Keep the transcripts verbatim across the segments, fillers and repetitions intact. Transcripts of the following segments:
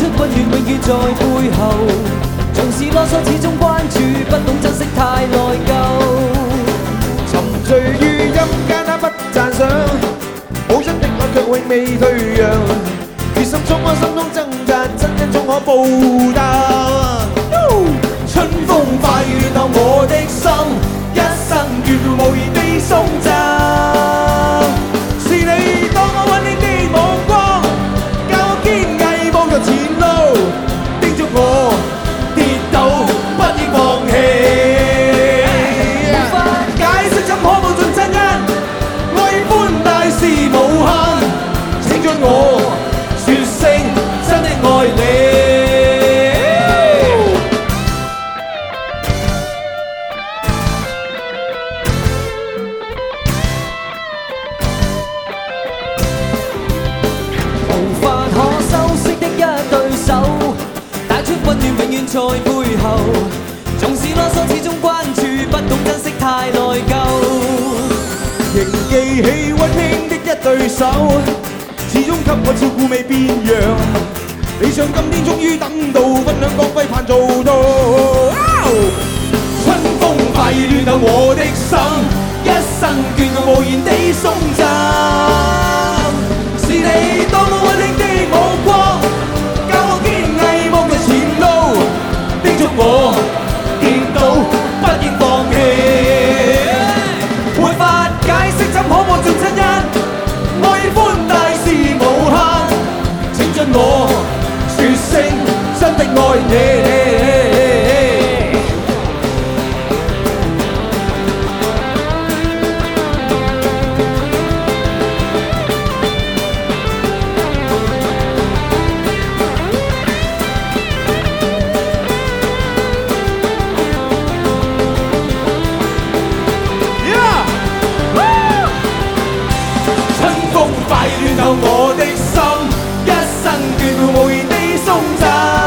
温暖永遠在背後，縱使囉嗦始終關注，不懂珍惜太內疚。 沉醉於陰間那不讚賞，母親的愛卻永未退讓，決心衝我心中掙扎，真因終可報答。春風快暖透我的心，一生眷顧無言地送贈。是你當我溫馨的目光，教我堅毅望着前路，叮囑我跌倒不應放棄。無法解釋怎可報盡真因，愛與歡大是無限，請准我説聲真的愛你。在背後，縱使囉嗦始終關注，不懂珍惜太內疚。仍記起溫馨的一對手，始終給我照顧未變樣。理想今天終於等到，分享光輝盼做到。春風快意暖透我的心，一生眷顧無言地送贈。是你當我溫馨的目光，教我堅毅望着前路。叮囑我跌倒不應放棄，沒法解釋怎可報盡真因，愛與歡大是無限，請准我説聲真的愛你。我的心，一生眷顧無言地送贈。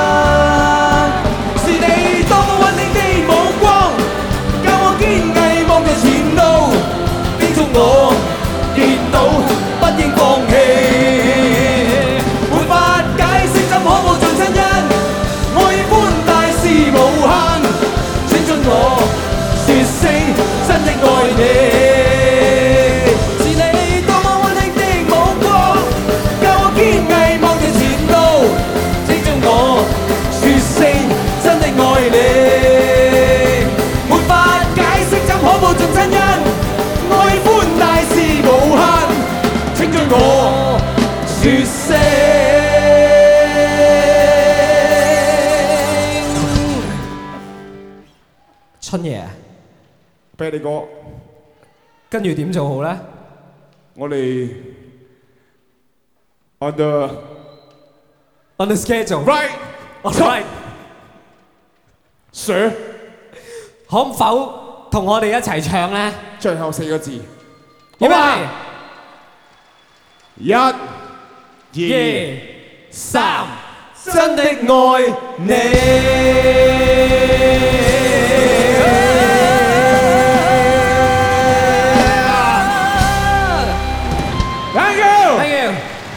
是你當我溫馨的目光，教我堅毅望着前路，叮囑我跌倒不應放棄。沒法解釋怎可報盡真因，愛與歡大是無限，請准我説聲真的愛你。我説聲春爺， 俾你哥， 跟住點做好咧？ 我哋 on the on the schedule right right sir， 可否同我哋一齊唱咧？ 最後四個字， 好嘛？ 一、二、 三，真的愛你。 Thank you， Thank you。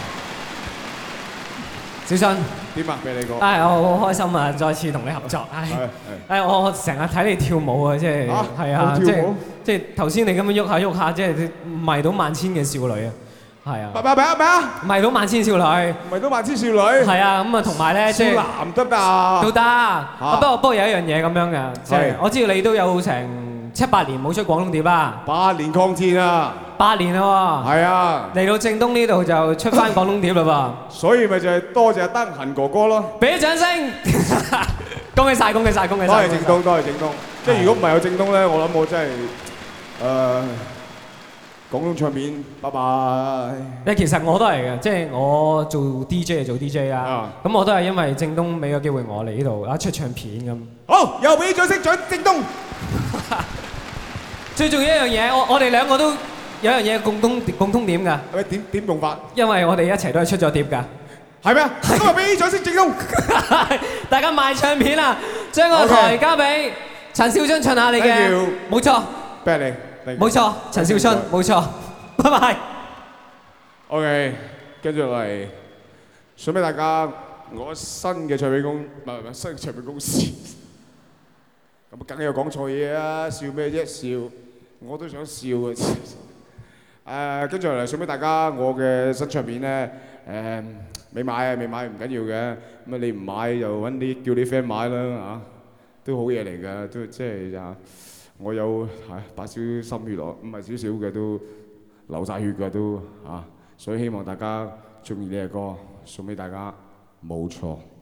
小新點啊？俾你講。 唉，我好開心啊！再次同你合作。唉，唉，我成日睇你跳舞啊，即係係啊，即係即係頭先你咁樣喐下喐下，即係迷到萬千嘅少女啊！係啊！ 咪咪咪咪啊！ 迷到萬千少女， 迷到萬千少女。 係啊，咁啊同埋咧，即係少男得唔得啊？ 都得。不過不過有一樣嘢咁樣嘅，即係我知道你都有成七八年冇出廣東碟啦。 八年抗戰啊！ 八年啦喎。 係啊。嚟到正東呢度就出翻廣東碟啦噃。 所以咪就係多謝阿德行哥哥咯。 俾啲掌聲！恭喜曬，恭喜曬，恭喜曬！ 多謝正東，多謝正東。即係如果唔係有正東咧，我諗我真係誒。廣東唱片，拜拜。 誒，其實我都係嘅，即係我做 D J 就做 D J 啦。咁我都係因為正東俾個機會我嚟呢度啊出唱片咁。 好，又俾啲掌聲獎正東。 最重要一樣嘢，我我哋兩個都有一樣嘢共通共通點㗎。 係咪點點用法？ 因為我哋一齊都係出咗碟㗎。 係咩？今日俾啲掌聲正東。 大家賣唱片啊，將個台交俾陳少春唱下你嘅。冇錯。 俾你。 冇錯，陳少春，冇錯，拜拜。 OK，跟住嚟，想俾大家我新嘅唱片公唔係唔係新嘅唱片公司，咁梗係有講錯嘢啊！笑咩啫？笑我都想笑嘅。誒，跟住嚟送俾大家我嘅新唱片咧，誒未買啊，未買唔緊要嘅，咁啊你唔買就揾啲叫啲 friend 買啦嚇，都好嘢嚟㗎，都即係啊，我有係擺少少心血落，唔係少少嘅都流曬血㗎都嚇，所以希望大家中意呢隻歌，送俾大家冇錯。